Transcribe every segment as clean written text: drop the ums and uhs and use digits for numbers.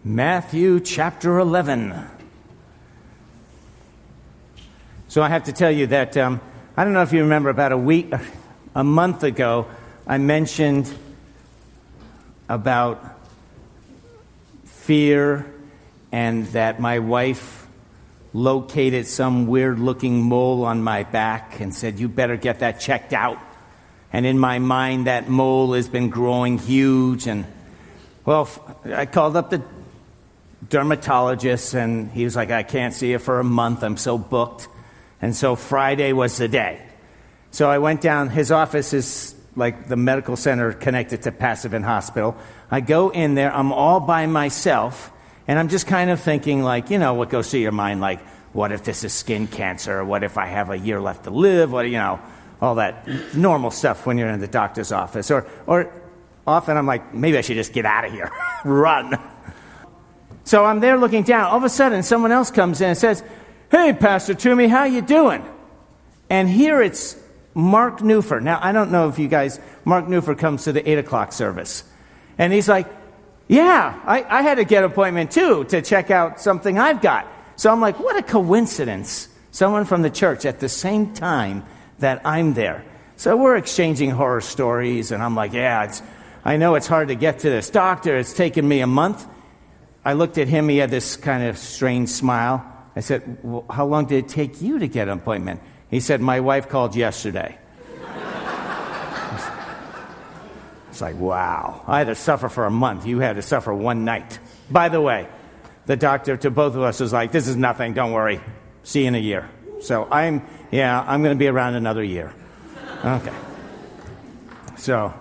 Matthew chapter 11. So I have to tell you that, I don't know if you remember, about a month ago, I mentioned about fear and that my wife located some weird-looking mole on my back and said, "You better get that checked out." And in my mind, that mole has been growing huge. And, well, I called up the dermatologist, and he was like, "I can't see you for a month. I'm so booked." And so Friday was the day. So I went down. His office is like the medical center connected to Passivant Hospital. I go in there. I'm all by myself. And I'm just kind of thinking, like, you know, what goes through your mind, like, what if this is skin cancer? What if I have a year left to live? What, you know, all that normal stuff when you're in the doctor's office. Or often I'm like, maybe I should just get out of here. Run. So I'm there looking down. All of a sudden, someone else comes in and says, "Hey, Pastor Toomey, how you doing?" And here it's Mark Newfer. Now, I don't know if you guys, Mark Newfer comes to the 8 o'clock service. And he's like, "Yeah, I had to get an appointment too to check out something I've got." So I'm like, what a coincidence. Someone from the church at the same time that I'm there. So we're exchanging horror stories, and I'm like, "Yeah, I know it's hard to get to this doctor. It's taken me a month." I looked at him. He had this kind of strange smile. I said, "Well, how long did it take you to get an appointment?" He said, "My wife called yesterday." It's like, wow. I had to suffer for a month. You had to suffer one night. By the way, the doctor to both of us was like, "This is nothing. Don't worry. See you in a year." So I'm going to be around another year. Okay. So,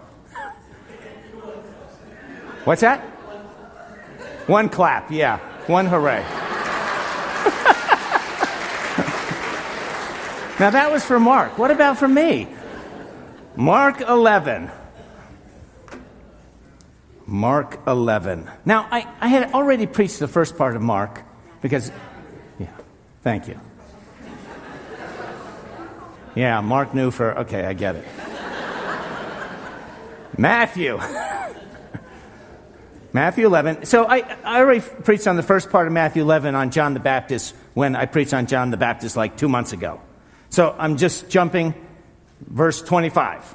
what's that? One clap, yeah. One hooray. Now that was for Mark. What about for me? Mark 11. Mark 11. Now, I had already preached the first part of Mark because, yeah, thank you. Yeah, Mark Newfer. Okay, I get it. Matthew 11. So I already preached on the first part of Matthew 11 on John the Baptist when I preached on John the Baptist like 2 months ago. So I'm just jumping verse 25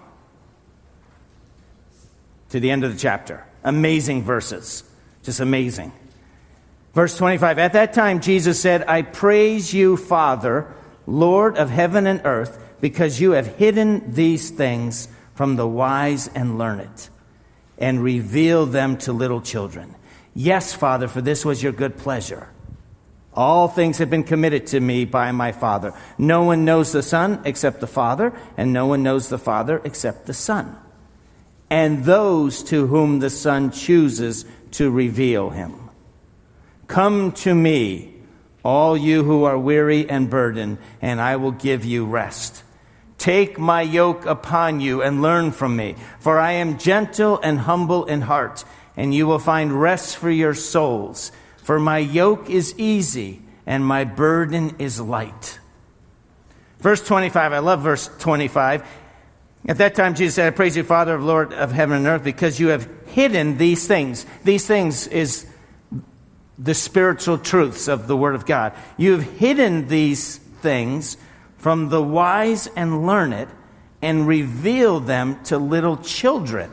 to the end of the chapter. Amazing verses. Just amazing. Verse 25. At that time, Jesus said, "I praise you, Father, Lord of heaven and earth, because you have hidden these things from the wise and learned and revealed them to little children. Yes, Father, for this was your good pleasure. All things have been committed to me by my Father. No one knows the Son except the Father, and no one knows the Father except the Son, and those to whom the Son chooses to reveal him. Come to me, all you who are weary and burdened, and I will give you rest. Take my yoke upon you and learn from me, for I am gentle and humble in heart, and you will find rest for your souls. For my yoke is easy and my burden is light." Verse 25, I love verse 25. At that time, Jesus said, "I praise you, Father, Lord of heaven and earth, because you have hidden these things." These things is the spiritual truths of the Word of God. "You have hidden these things from the wise and learned and revealed them to little children."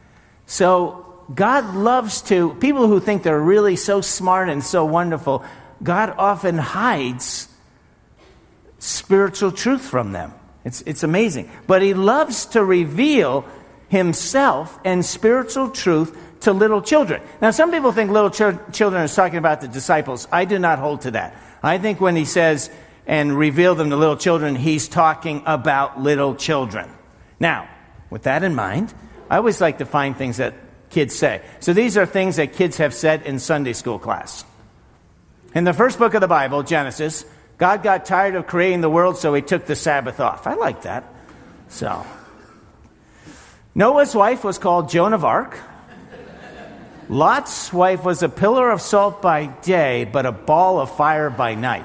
So God loves to, people who think they're really so smart and so wonderful, God often hides spiritual truth from them. It's amazing. But he loves to reveal himself and spiritual truth to little children. Now, some people think little children is talking about the disciples. I do not hold to that. I think when he says, "and reveal them to little children," he's talking about little children. Now, with that in mind, I always like to find things that kids say. So these are things that kids have said in Sunday school class. In the first book of the Bible, Genesis, God got tired of creating the world, so he took the Sabbath off. I like that. So, Noah's wife was called Joan of Arc. Lot's wife was a pillar of salt by day, but a ball of fire by night.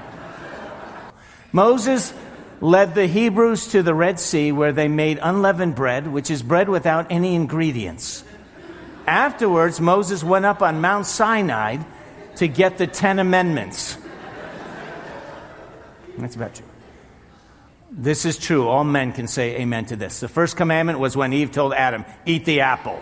Moses led the Hebrews to the Red Sea, where they made unleavened bread, which is bread without any ingredients. Afterwards, Moses went up on Mount Sinai to get the 10 amendments. That's about true. This is true. All men can say amen to this. The first commandment was when Eve told Adam, eat the apple.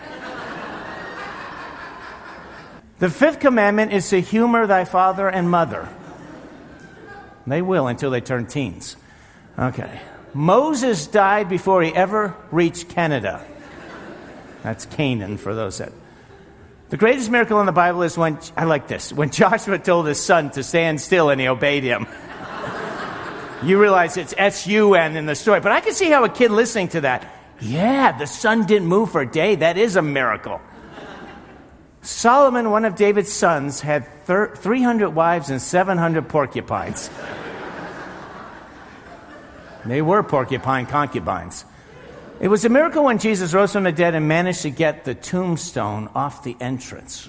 The fifth commandment is to humor thy father and mother. They will until they turn teens. Okay. Moses died before he ever reached Canada. That's Canaan for those that... The greatest miracle in the Bible is when, I like this, when Joshua told his son to stand still and he obeyed him. You realize it's S-U-N in the story. But I can see how a kid listening to that, yeah, the sun didn't move for a day. That is a miracle. Solomon, one of David's sons, had 300 wives and 700 porcupines. They were porcupine concubines. It was a miracle when Jesus rose from the dead and managed to get the tombstone off the entrance.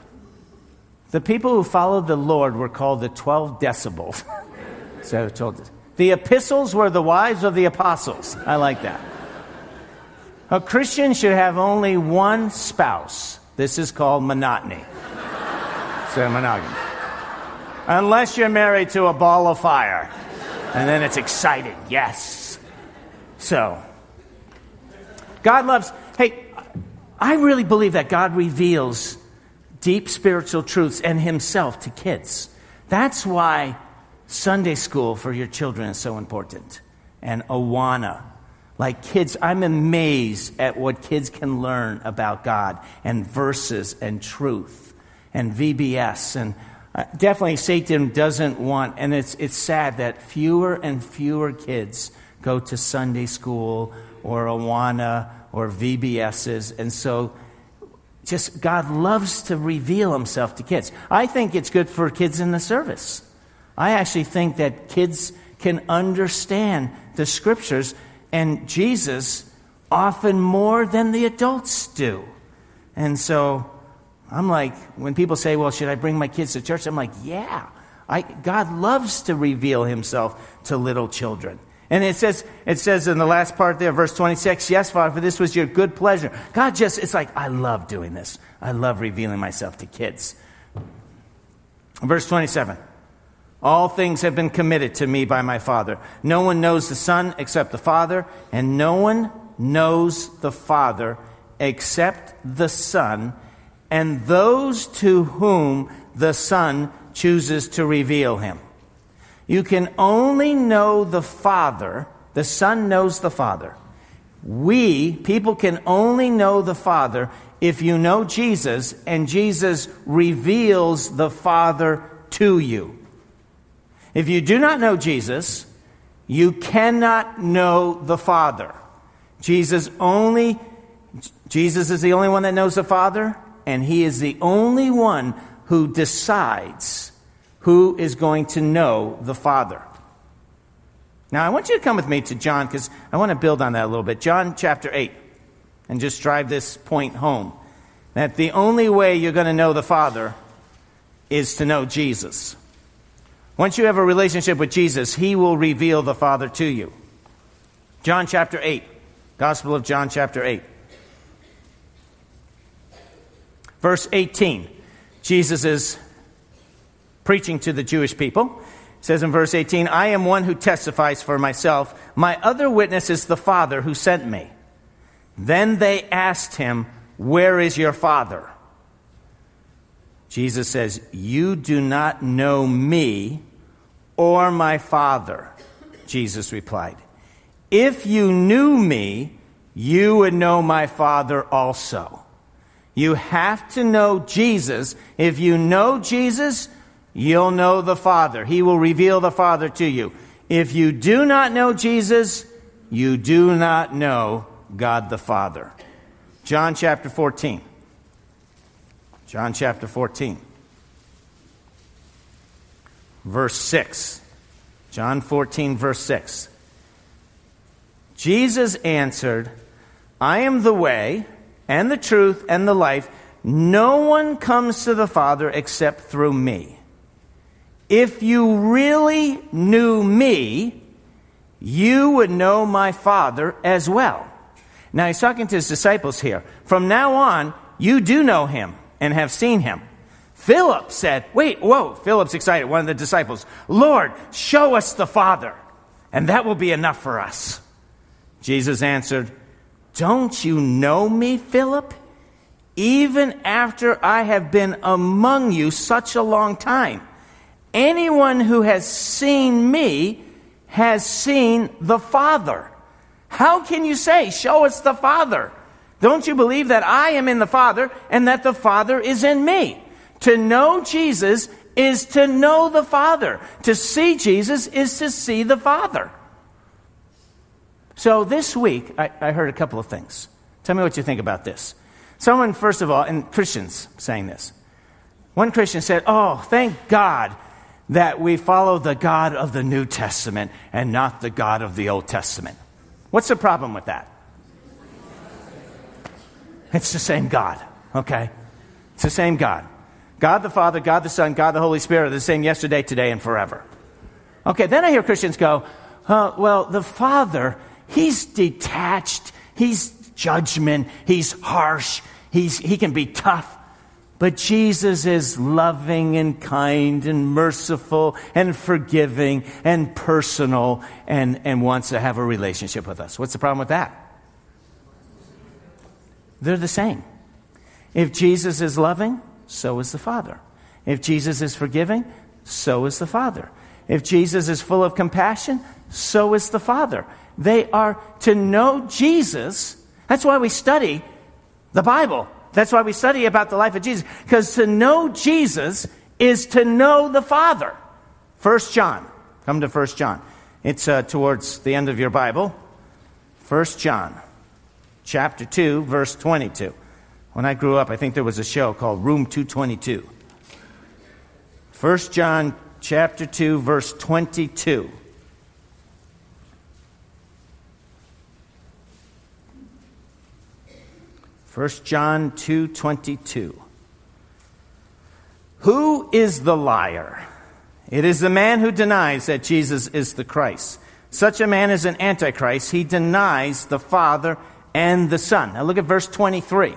The people who followed the Lord were called the 12 decibels. So it told us. The epistles were the wives of the apostles. I like that. A Christian should have only one spouse. This is called monotony. So monogamy. Unless you're married to a ball of fire. And then it's exciting. Yes. So, God loves... Hey, I really believe that God reveals deep spiritual truths and himself to kids. That's why Sunday school for your children is so important. And Awana. Like kids, I'm amazed at what kids can learn about God and verses and truth and VBS. And definitely Satan doesn't want, and it's sad that fewer and fewer kids go to Sunday school or Awana or VBSs. And so just God loves to reveal himself to kids. I think it's good for kids in the service. I actually think that kids can understand the scriptures and Jesus often more than the adults do. And so I'm like, when people say, well, should I bring my kids to church? I'm like, yeah. God loves to reveal himself to little children. And it says in the last part there, verse 26, yes, Father, for this was your good pleasure. God just, it's like, I love doing this. I love revealing myself to kids. Verse 27. All things have been committed to me by my Father. No one knows the Son except the Father, and no one knows the Father except the Son, and those to whom the Son chooses to reveal him. You can only know the Father. The Son knows the Father. People can only know the Father if you know Jesus, and Jesus reveals the Father to you. If you do not know Jesus, you cannot know the Father. Jesus is the only one that knows the Father, and he is the only one who decides who is going to know the Father. Now, I want you to come with me to John, because I want to build on that a little bit. John chapter 8, and just drive this point home. That the only way you're going to know the Father is to know Jesus. Once you have a relationship with Jesus, he will reveal the Father to you. John chapter 8. Gospel of John chapter 8. Verse 18. Jesus is preaching to the Jewish people. It says in verse 18, I am one who testifies for myself. My other witness is the Father who sent me. Then they asked him, where is your Father? Jesus says, you do not know me or my Father. Jesus replied, if you knew me, you would know my Father also. You have to know Jesus. If you know Jesus, you'll know the Father. He will reveal the Father to you. If you do not know Jesus, you do not know God the Father. John chapter 14. John chapter 14. Verse 6. John 14, verse 6. Jesus answered, I am the way and the truth and the life. No one comes to the Father except through me. If you really knew me, you would know my Father as well. Now he's talking to his disciples here. From now on, you do know him and have seen him. Philip said, wait, whoa, Philip's excited, one of the disciples. Lord, show us the Father, and that will be enough for us. Jesus answered, don't you know me, Philip? Even after I have been among you such a long time, anyone who has seen me has seen the Father. How can you say, show us the Father? Don't you believe that I am in the Father and that the Father is in me? To know Jesus is to know the Father. To see Jesus is to see the Father. So this week, I heard a couple of things. Tell me what you think about this. Someone, first of all, and Christians saying this. One Christian said, oh, thank God that we follow the God of the New Testament and not the God of the Old Testament. What's the problem with that? It's the same God, okay? It's the same God. God the Father, God the Son, God the Holy Spirit are the same yesterday, today, and forever. Okay, then I hear Christians go, well, the Father, he's detached, he's judgment, he's harsh, he can be tough. But Jesus is loving and kind and merciful and forgiving and personal and wants to have a relationship with us. What's the problem with that? They're the same. If Jesus is loving, so is the Father. If Jesus is forgiving, so is the Father. If Jesus is full of compassion, so is the Father. They are to know Jesus. That's why we study the Bible. That's why we study about the life of Jesus. Because to know Jesus is to know the Father. 1 John. Come to 1 John. It's towards the end of your Bible. 1 John, chapter 2, verse 22. When I grew up, I think there was a show called Room 222. 1 John, chapter 2, verse 22. First John 2:22. Who is the liar? It is the man who denies that Jesus is the Christ. Such a man is an antichrist. He denies the Father and the Son. Now look at verse 23.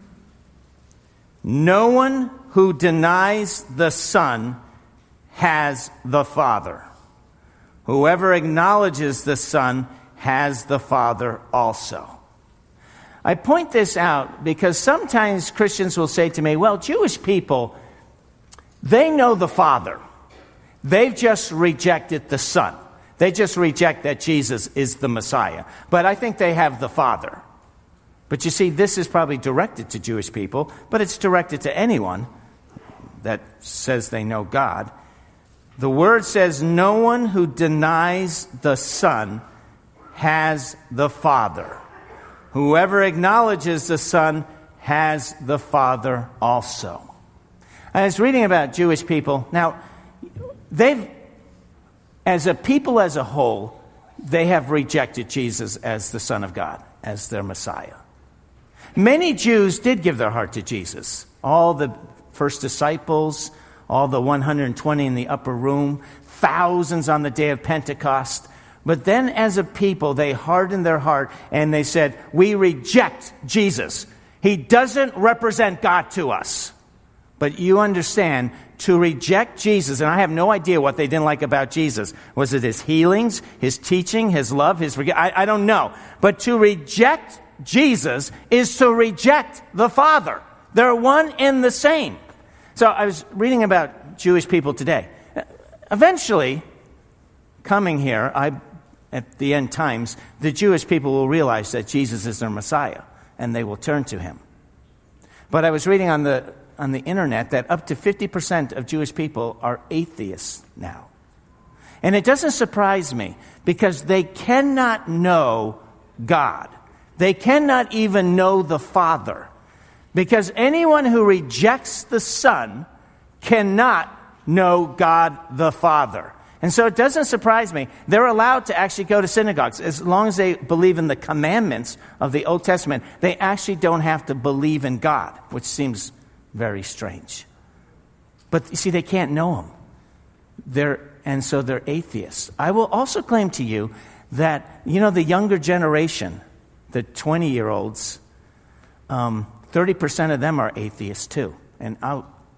No one who denies the Son has the Father. Whoever acknowledges the Son has the Father also. I point this out because sometimes Christians will say to me, well, Jewish people, they know the Father. They've just rejected the Son. They just reject that Jesus is the Messiah. But I think they have the Father. But you see, this is probably directed to Jewish people, but it's directed to anyone that says they know God. The word says, no one who denies the Son has the Father. Whoever acknowledges the Son has the Father also. I was reading about Jewish people. Now, as a people as a whole, they have rejected Jesus as the Son of God, as their Messiah. Many Jews did give their heart to Jesus. All the first disciples, all the 120 in the upper room, thousands on the day of Pentecost. But then as a people, they hardened their heart and they said, we reject Jesus. He doesn't represent God to us. But you understand, to reject Jesus, and I have no idea what they didn't like about Jesus. Was it his healings, his teaching, his love, his forgiveness? I don't know. But to reject Jesus is to reject the Father. They're one and the same. So I was reading about Jewish people today. Eventually, coming here, at the end times, the Jewish people will realize that Jesus is their Messiah, and they will turn to him. But I was reading on the internet that up to 50% of Jewish people are atheists now. And it doesn't surprise me, because they cannot know God. They cannot even know the Father. Because anyone who rejects the Son cannot know God the Father. And so it doesn't surprise me. They're allowed to actually go to synagogues. As long as they believe in the commandments of the Old Testament, they actually don't have to believe in God, which seems very strange. But you see, they can't know him. And so they're atheists. I will also claim to you that, the younger generation, the 20-year-olds, 30% of them are atheists too. And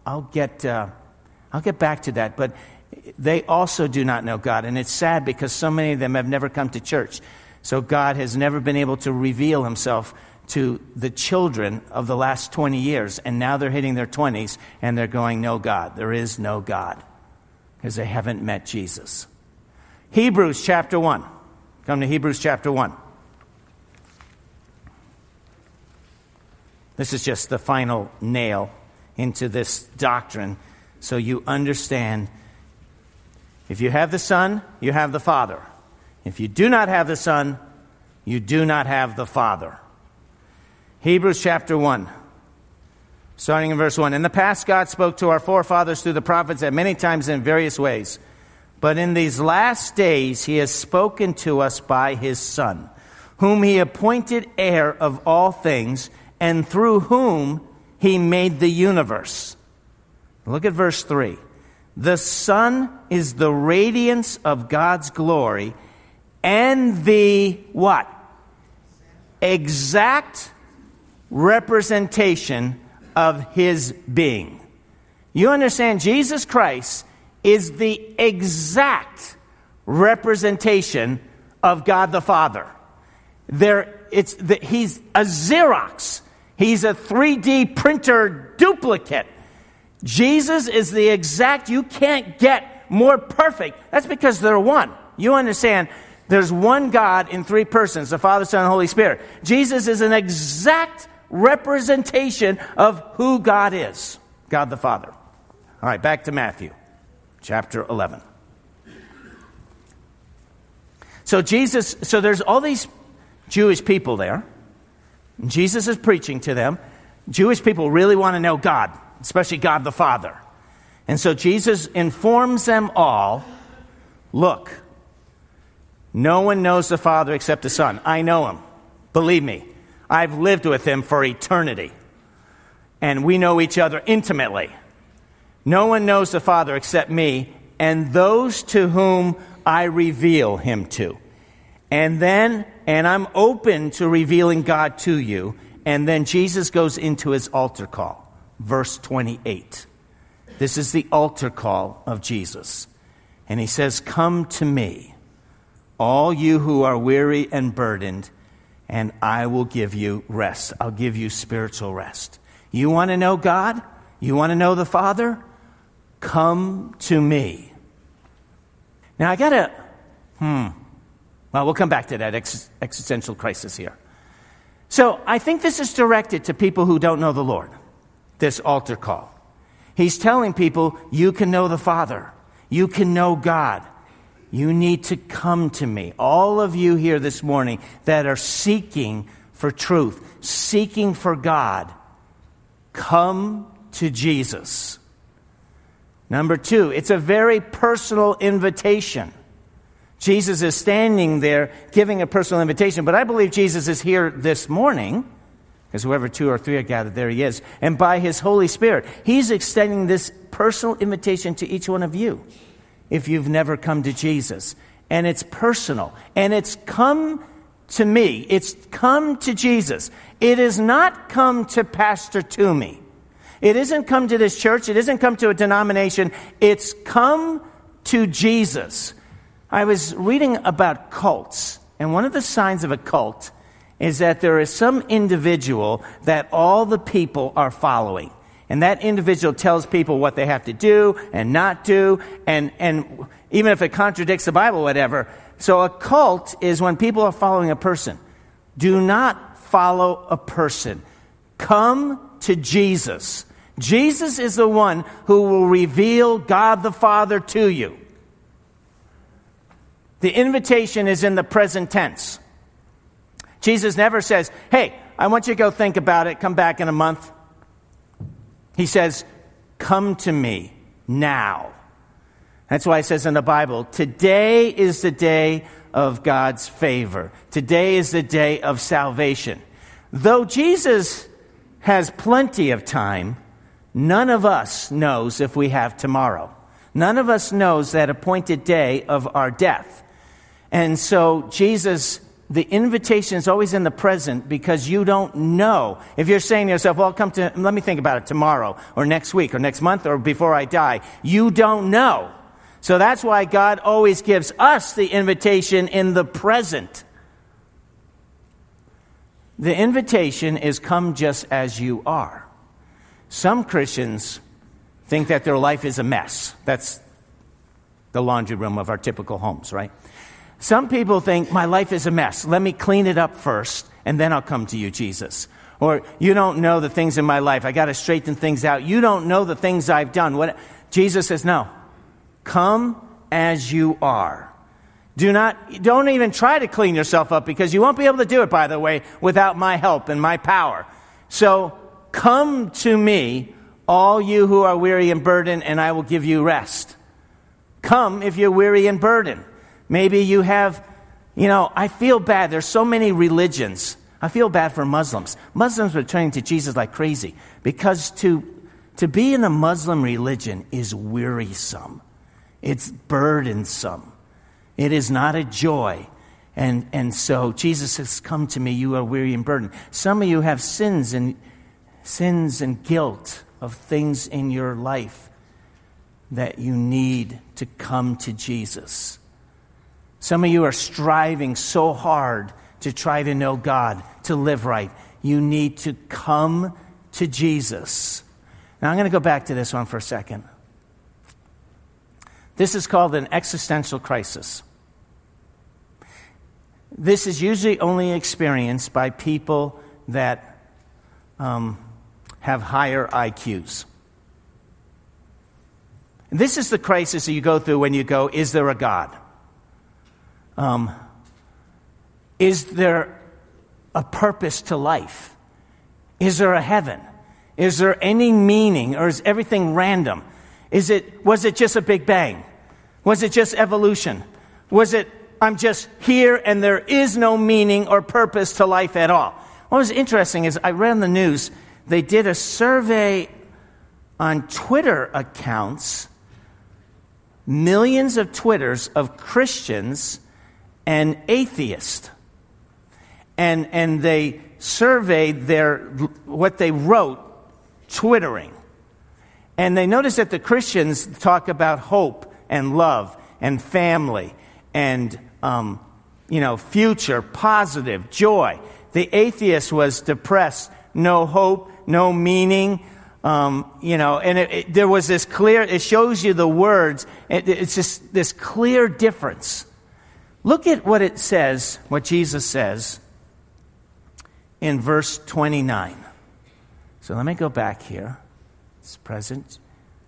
I'll get back to that. But they also do not know God. And it's sad because so many of them have never come to church. So God has never been able to reveal himself to the children of the last 20 years. And now they're hitting their 20s and they're going, no God. There is no God. Because they haven't met Jesus. Hebrews chapter 1. Come to Hebrews chapter 1. This is just the final nail into this doctrine so you understand. If you have the Son, you have the Father. If you do not have the Son, you do not have the Father. Hebrews chapter 1, starting in verse 1. In the past, God spoke to our forefathers through the prophets at many times in various ways. But in these last days, he has spoken to us by his Son, whom he appointed heir of all things, and through whom he made the universe. Look at verse 3. The Son is the radiance of God's glory and the what? Exact representation of his being. You understand, Jesus Christ is the exact representation of God the Father. He's a Xerox. He's a 3D printer duplicate. Jesus is the exact, you can't get more perfect. That's because they're one. You understand, there's one God in three persons, the Father, Son, and Holy Spirit. Jesus is an exact representation of who God is, God the Father. All right, back to Matthew, chapter 11. So there's all these Jewish people there. Jesus is preaching to them. Jewish people really want to know God, especially God the Father. And so Jesus informs them all, look, no one knows the Father except the Son. I know him. Believe me, I've lived with him for eternity. And we know each other intimately. No one knows the Father except me and those to whom I reveal him to. And I'm open to revealing God to you. And then Jesus goes into his altar call. Verse 28. This is the altar call of Jesus. And he says, come to me, all you who are weary and burdened, and I will give you rest. I'll give you spiritual rest. You want to know God? You want to know the Father? Come to me. Now I gotta, well, we'll come back to that existential crisis here. So I think this is directed to people who don't know the Lord, this altar call. He's telling people, you can know the Father. You can know God. You need to come to me. All of you here this morning that are seeking for truth, seeking for God, come to Jesus. Number two, it's a very personal invitation. Jesus is standing there giving a personal invitation, but I believe Jesus is here this morning, because whoever two or three are gathered, there he is. And by his Holy Spirit, he's extending this personal invitation to each one of you, if you've never come to Jesus. And it's personal. And it's come to me. It's come to Jesus. It is not come to Pastor Toomey. It isn't come to this church. It isn't come to a denomination. It's come to Jesus. I was reading about cults, and one of the signs of a cult is that there is some individual that all the people are following. And that individual tells people what they have to do and not do, and even if it contradicts the Bible, whatever. So a cult is when people are following a person. Do not follow a person. Come to Jesus. Jesus is the one who will reveal God the Father to you. The invitation is in the present tense. Jesus never says, hey, I want you to go think about it, come back in a month. He says, come to me now. That's why it says in the Bible, today is the day of God's favor. Today is the day of salvation. Though Jesus has plenty of time, none of us knows if we have tomorrow. None of us knows that appointed day of our death. And so Jesus the invitation is always in the present because you don't know. If you're saying to yourself, well, let me think about it tomorrow or next week or next month or before I die, you don't know. So that's why God always gives us the invitation in the present. The invitation is come just as you are. Some Christians think that their life is a mess. That's the laundry room of our typical homes, right? Some people think, my life is a mess. Let me clean it up first, and then I'll come to you, Jesus. Or, you don't know the things in my life. I got to straighten things out. You don't know the things I've done. Jesus says, no. Come as you are. Don't even try to clean yourself up, because you won't be able to do it, by the way, without my help and my power. So, come to me, all you who are weary and burdened, and I will give you rest. Come if you're weary and burdened. Maybe you have, I feel bad. There's so many religions. I feel bad for Muslims. Muslims are turning to Jesus like crazy, because to be in a Muslim religion is wearisome. It's burdensome. It is not a joy. And so Jesus says, come to me, you are weary and burdened. Some of you have sins and guilt of things in your life that you need to come to Jesus. Some of you are striving so hard to try to know God, to live right. You need to come to Jesus. Now I'm going to go back to this one for a second. This is called an existential crisis. This is usually only experienced by people that have higher IQs. This is the crisis that you go through when you go, is there a God? Is there a purpose to life? Is there a heaven? Is there any meaning, or is everything random? Was it just a big bang? Was it just evolution? Was it, I'm just here and there is no meaning or purpose to life at all? What was interesting is I read on the news, they did a survey on Twitter accounts, millions of Twitters of Christians and atheists. And they surveyed what they wrote twittering. And they noticed that the Christians talk about hope and love and family and future, positive, joy. The atheist was depressed, no hope, no meaning. There was this clear, it shows you the words, it's just this clear difference. Look at what it says, what Jesus says in verse 29. So let me go back here. It's present.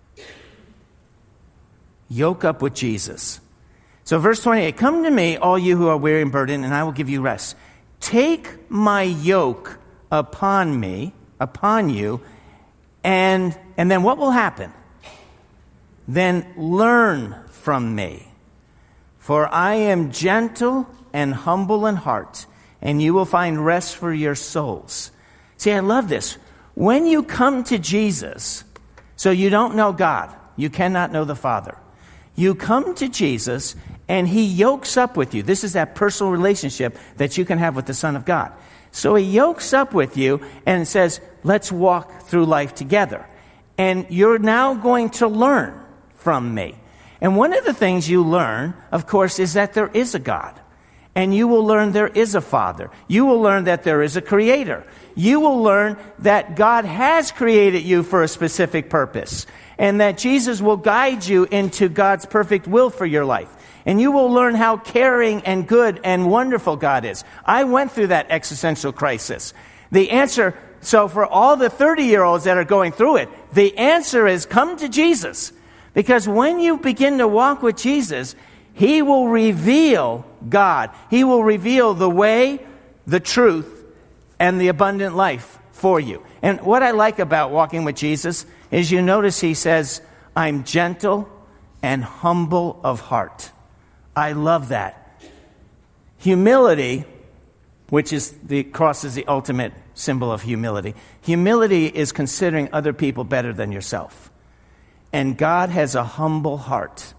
Yoke up with Jesus. So verse 28, come to me, all you who are weary and burdened, and I will give you rest. Take my yoke upon you, and then what will happen? Then learn from me. For I am gentle and humble in heart, and you will find rest for your souls. See, I love this. When you come to Jesus, so you don't know God, you cannot know the Father. You come to Jesus, and he yokes up with you. This is that personal relationship that you can have with the Son of God. So he yokes up with you and says, let's walk through life together. And you're now going to learn from me. And one of the things you learn, of course, is that there is a God. And you will learn there is a Father. You will learn that there is a Creator. You will learn that God has created you for a specific purpose. And that Jesus will guide you into God's perfect will for your life. And you will learn how caring and good and wonderful God is. I went through that existential crisis. The answer, so for all the 30-year-olds that are going through it, the answer is come to Jesus. Because when you begin to walk with Jesus, he will reveal God. He will reveal the way, the truth, and the abundant life for you. And what I like about walking with Jesus is you notice he says, I'm gentle and humble of heart. I love that. Humility, which is the cross is the ultimate symbol of humility. Humility is considering other people better than yourself. And God has a humble heart.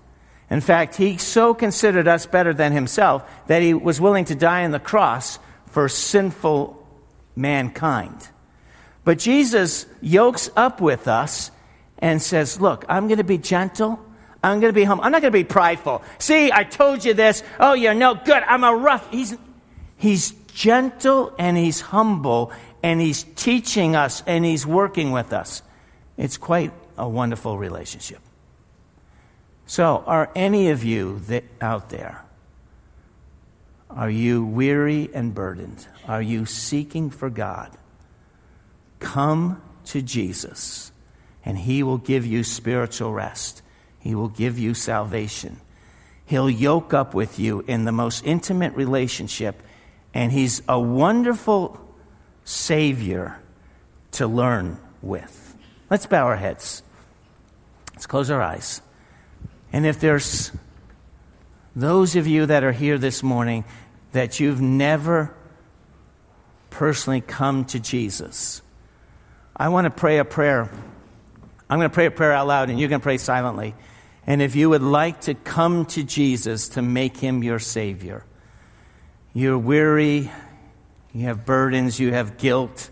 In fact, he so considered us better than himself that he was willing to die on the cross for sinful mankind. But Jesus yokes up with us and says, look, I'm going to be gentle. I'm going to be humble. I'm not going to be prideful. See, I told you this. Oh, you're no good. I'm a rough. He's gentle and he's humble and he's teaching us and he's working with us. It's quite a wonderful relationship. So, are any of you out there, are you weary and burdened? Are you seeking for God? Come to Jesus, and he will give you spiritual rest. He will give you salvation. He'll yoke up with you in the most intimate relationship, and he's a wonderful Savior to learn with. Let's bow our heads. Let's close our eyes. And if there's those of you that are here this morning that you've never personally come to Jesus, I want to pray a prayer. I'm going to pray a prayer out loud, and you're going to pray silently. And if you would like to come to Jesus to make him your Savior, you're weary, you have burdens, you have guilt,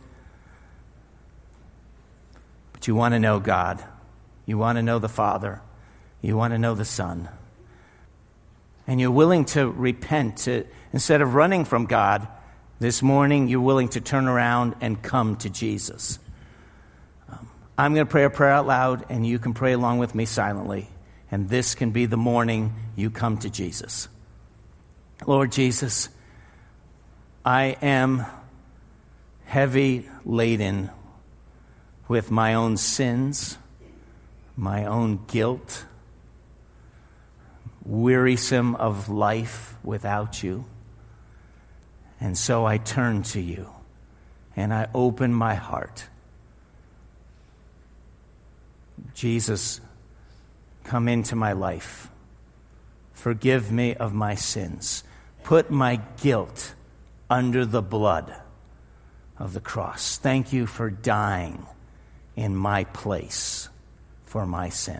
but you want to know God. You want to know the Father. You want to know the Son. And you're willing to repent. Instead of running from God, this morning you're willing to turn around and come to Jesus. I'm going to pray a prayer out loud, and you can pray along with me silently. And this can be the morning you come to Jesus. Lord Jesus, I am heavy laden with my own sins, my own guilt, wearisome of life without you. And so I turn to you and I open my heart. Jesus, come into my life. Forgive me of my sins. Put my guilt under the blood of the cross. Thank you for dying in my place for my sin.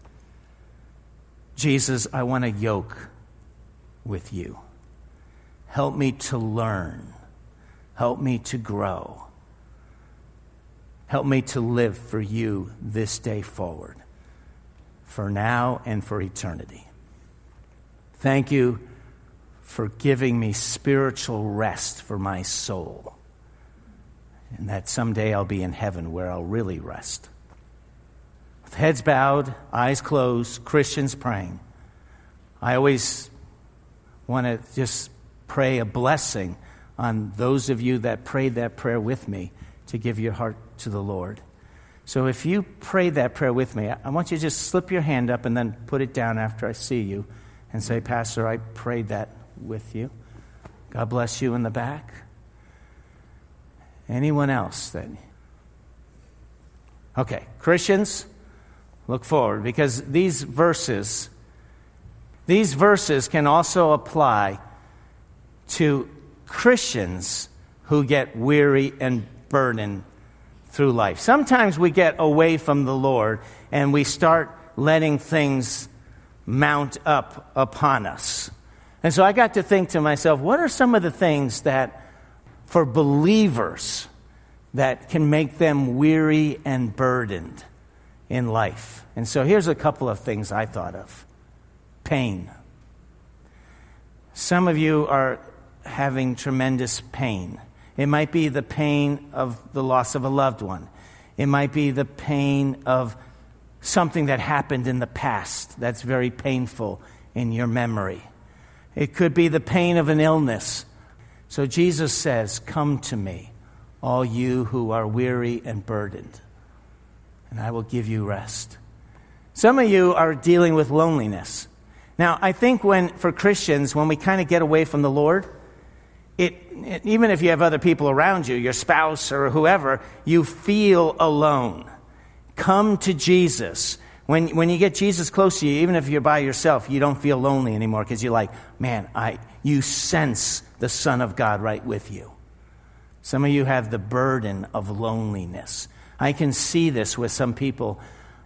Jesus, I want to yoke with you. Help me to learn. Help me to grow. Help me to live for you this day forward, for now and for eternity. Thank you for giving me spiritual rest for my soul, and that someday I'll be in heaven where I'll really rest. With heads bowed, eyes closed, Christians praying, I always want to just pray a blessing on those of you that prayed that prayer with me to give your heart to the Lord. So if you prayed that prayer with me, I want you to just slip your hand up and then put it down after I see you and say, Pastor, I prayed that with you. God bless you in the back. Anyone else that... Okay, Christians, look forward, because these verses can also apply to Christians who get weary and burdened through life. Sometimes we get away from the Lord and we start letting things mount up upon us. And so I got to think to myself, what are some of the things that, for believers, that can make them weary and burdened in life? And so here's a couple of things I thought of. Pain. Some of you are having tremendous pain. It might be the pain of the loss of a loved one. It might be the pain of something that happened in the past that's very painful in your memory. It could be the pain of an illness. So Jesus says, come to me, all you who are weary and burdened, and I will give you rest. Some of you are dealing with loneliness. Now, I think for Christians, when we kind of get away from the Lord, even if you have other people around you, your spouse or whoever, you feel alone. Come to Jesus. When you get Jesus close to you, even if you're by yourself, you don't feel lonely anymore because you're like, man, you sense the Son of God right with you. Some of you have the burden of loneliness. I can see this with some people.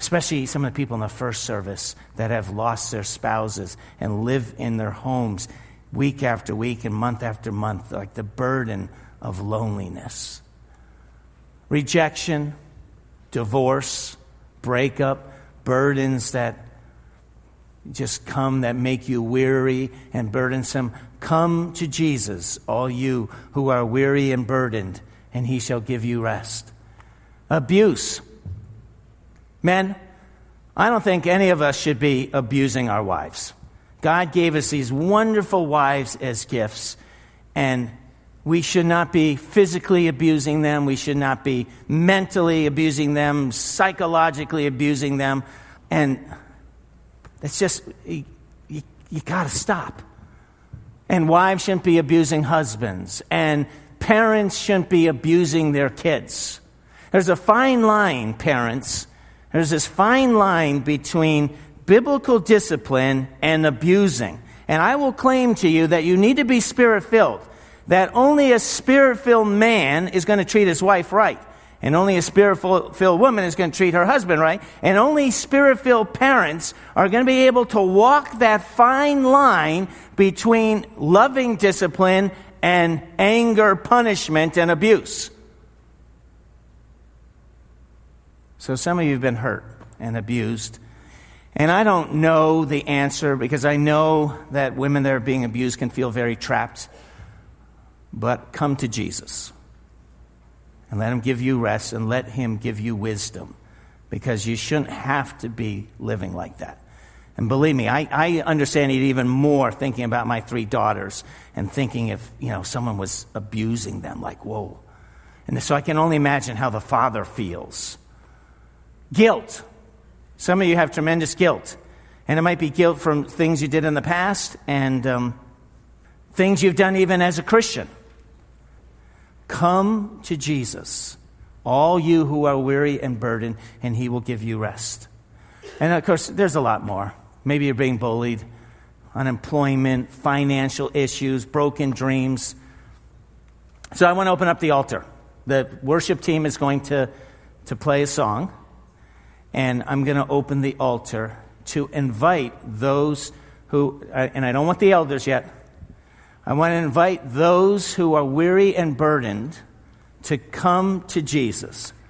Especially some of the people in the first service that have lost their spouses and live in their homes week after week and month after month, like the burden of loneliness. Rejection, divorce, breakup, burdens that just come that make you weary and burdensome. Come to Jesus, all you who are weary and burdened, and he shall give you rest. Abuse. Men, I don't think any of us should be abusing our wives. God gave us these wonderful wives as gifts, and we should not be physically abusing them. We should not be mentally abusing them, psychologically abusing them. And it's just, you got to stop. And wives shouldn't be abusing husbands. And parents shouldn't be abusing their kids. There's a fine line, parents. There's this fine line between biblical discipline and abusing. And I will claim to you that you need to be Spirit-filled. That only a Spirit-filled man is going to treat his wife right. And only a Spirit-filled woman is going to treat her husband right. And only Spirit-filled parents are going to be able to walk that fine line between loving discipline and anger, punishment, and abuse. So some of you have been hurt and abused. And I don't know the answer because I know that women that are being abused can feel very trapped. But come to Jesus and let him give you rest and let him give you wisdom, because you shouldn't have to be living like that. And believe me, I understand it even more thinking about my 3 daughters and thinking if, someone was abusing them, like, whoa. And so I can only imagine how the father feels. Guilt. Some of you have tremendous guilt. And it might be guilt from things you did in the past and things you've done even as a Christian. Come to Jesus, all you who are weary and burdened, and he will give you rest. And of course, there's a lot more. Maybe you're being bullied, unemployment, financial issues, broken dreams. So I want to open up the altar. The worship team is going to play a song, and I'm going to open the altar to invite those who, and I don't want the elders yet, I want to invite those who are weary and burdened to come to Jesus.